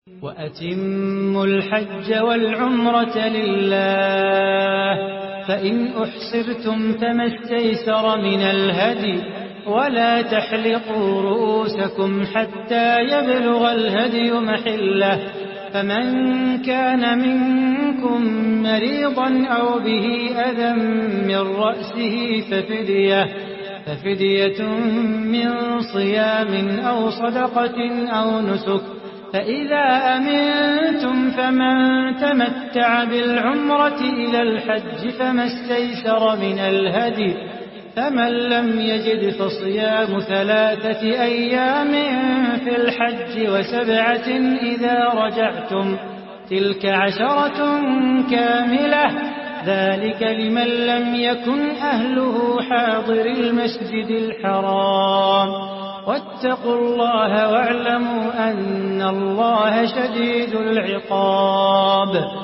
وأتموا الحج والعمرة لله، فإن أحصرتم فما استيسر من الهدي، ولا تحلقوا رؤوسكم حتى يبلغ الهدي محله، فمن كان منكم مريضا أو به أذى من رأسه ففدية من صيام أو صدقة أو نسك، فإذا أمنتم فمن تمتع بالعمرة إلى الحج فما استيسر من الهدي، فمن لم يجد فصيام 3 أيام في الحج و7 إذا رجعتم، تلك 10 كاملة، ذلك لمن لم يكن أهله حاضر المسجد الحرام. واتقوا الله واعلموا أن الله شديد العقاب.